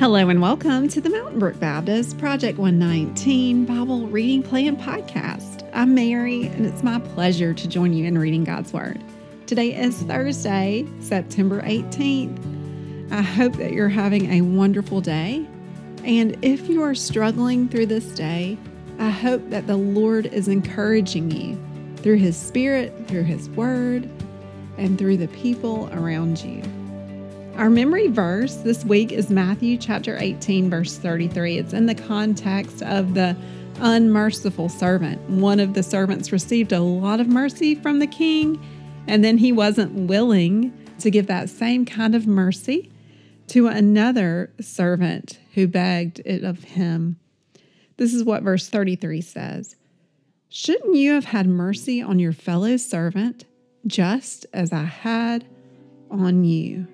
Hello and welcome to the Mountain Brook Baptist Project 119 Bible Reading Plan Podcast. I'm Mary, and it's my pleasure to join you in reading God's Word. Today is Thursday, September 18th. I hope that you're having a wonderful day. And if you are struggling through this day, I hope that the Lord is encouraging you through His Spirit, through His Word, and through the people around you. Our memory verse this week is Matthew chapter 18, verse 33. It's in the context of the unmerciful servant. One of the servants received a lot of mercy from the king, and then he wasn't willing to give that same kind of mercy to another servant who begged it of him. This is what verse 33 says. Shouldn't you have had mercy on your fellow servant, just as I had on you?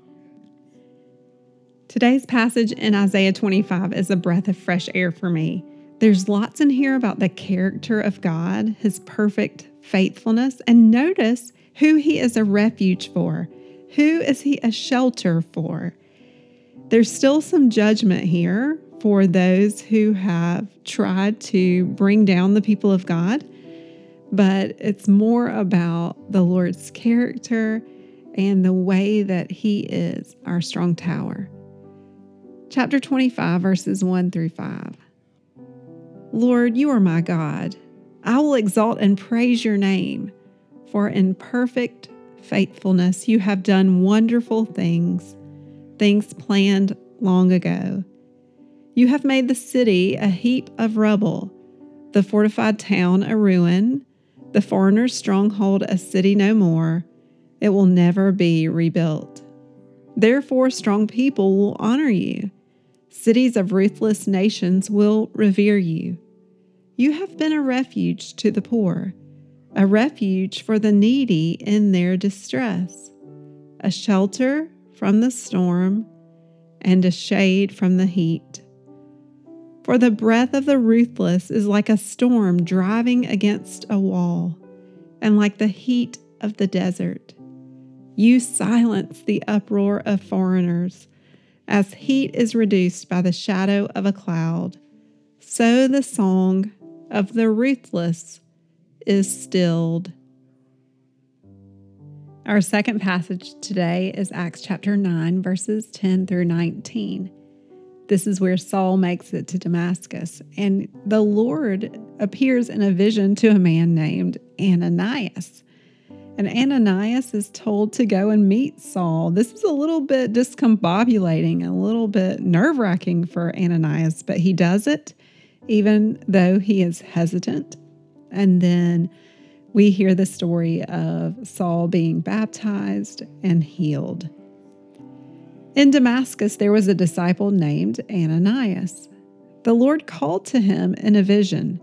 Today's passage in Isaiah 25 is a breath of fresh air for me. There's lots in here about the character of God, His perfect faithfulness, and notice who He is a refuge for. Who is He a shelter for? There's still some judgment here for those who have tried to bring down the people of God, but it's more about the Lord's character and the way that He is our strong tower. Chapter 25, verses 1 through 5. Lord, you are my God. I will exalt and praise your name, for in perfect faithfulness you have done wonderful things, things planned long ago. You have made the city a heap of rubble, the fortified town a ruin, the foreigner's stronghold a city no more. It will never be rebuilt. Therefore, strong people will honor you. Cities of ruthless nations will revere you. You have been a refuge to the poor, a refuge for the needy in their distress, a shelter from the storm and a shade from the heat. For the breath of the ruthless is like a storm driving against a wall, and like the heat of the desert. You silence the uproar of foreigners. As heat is reduced by the shadow of a cloud, so the song of the ruthless is stilled. Our second passage today is Acts chapter 9, verses 10 through 19. This is where Saul makes it to Damascus, and the Lord appears in a vision to a man named Ananias. And Ananias is told to go and meet Saul. This is a little bit discombobulating, a little bit nerve-wracking for Ananias, but he does it even though he is hesitant. And then we hear the story of Saul being baptized and healed. In Damascus, there was a disciple named Ananias. The Lord called to him in a vision.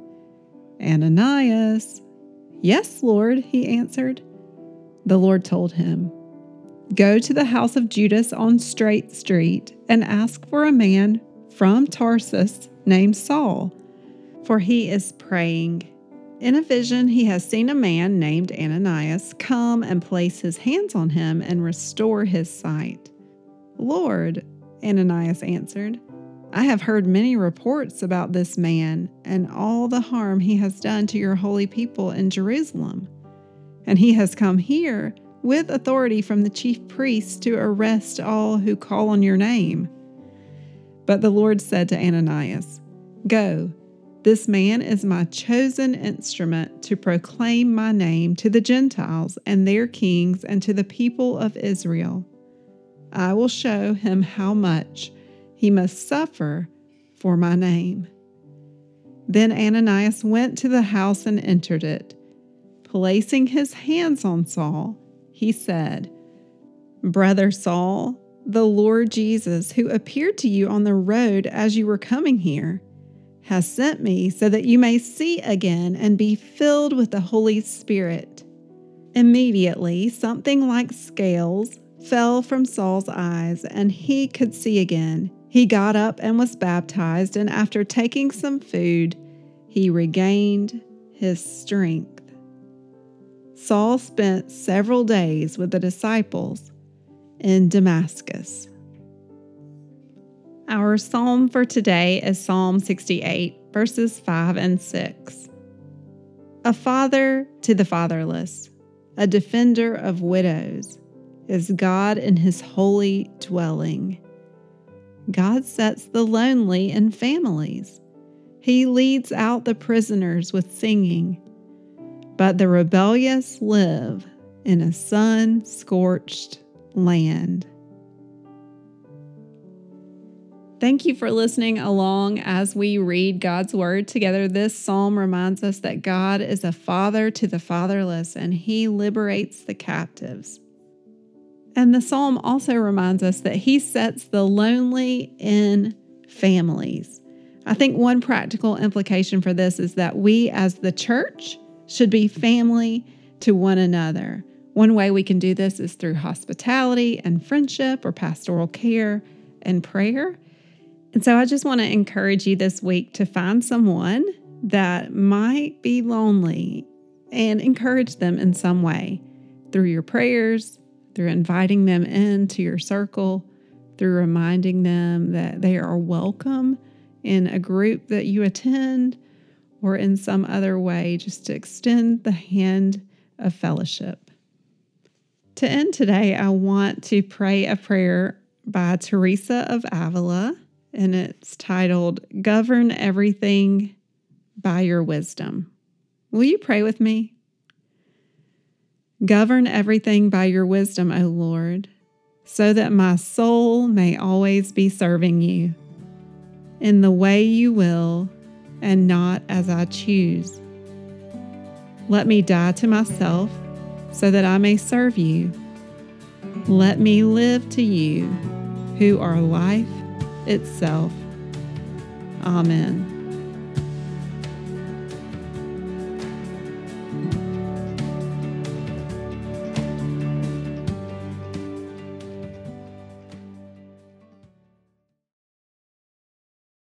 Ananias. Yes, Lord, he answered. The Lord told him, Go to the house of Judas on Straight Street and ask for a man from Tarsus named Saul, for he is praying. In a vision, he has seen a man named Ananias come and place his hands on him and restore his sight. Lord, Ananias answered, I have heard many reports about this man and all the harm he has done to your holy people in Jerusalem. And he has come here with authority from the chief priests to arrest all who call on your name. But the Lord said to Ananias, Go, this man is my chosen instrument to proclaim my name to the Gentiles and their kings and to the people of Israel. I will show him how much he must suffer for my name. Then Ananias went to the house and entered it. Placing his hands on Saul, he said, Brother Saul, the Lord Jesus, who appeared to you on the road as you were coming here, has sent me so that you may see again and be filled with the Holy Spirit. Immediately, something like scales fell from Saul's eyes, and he could see again. He got up and was baptized, and after taking some food, he regained his strength. Saul spent several days with the disciples in Damascus. Our psalm for today is Psalm 68, verses 5 and 6. A father to the fatherless, a defender of widows, is God in his holy dwelling. God sets the lonely in families. He leads out the prisoners with singing. But the rebellious live in a sun-scorched land. Thank you for listening along as we read God's Word together. This psalm reminds us that God is a father to the fatherless and He liberates the captives. And the psalm also reminds us that He sets the lonely in families. I think one practical implication for this is that we as the church should be family to one another. One way we can do this is through hospitality and friendship or pastoral care and prayer. And so I just want to encourage you this week to find someone that might be lonely and encourage them in some way through your prayers, through inviting them into your circle, through reminding them that they are welcome in a group that you attend or in some other way, just to extend the hand of fellowship. To end today, I want to pray a prayer by Teresa of Avila, and it's titled, Govern Everything by Your Wisdom. Will you pray with me? Govern everything by your wisdom, O Lord, so that my soul may always be serving you in the way you will and not as I choose. Let me die to myself so that I may serve you. Let me live to you, who are life itself. Amen.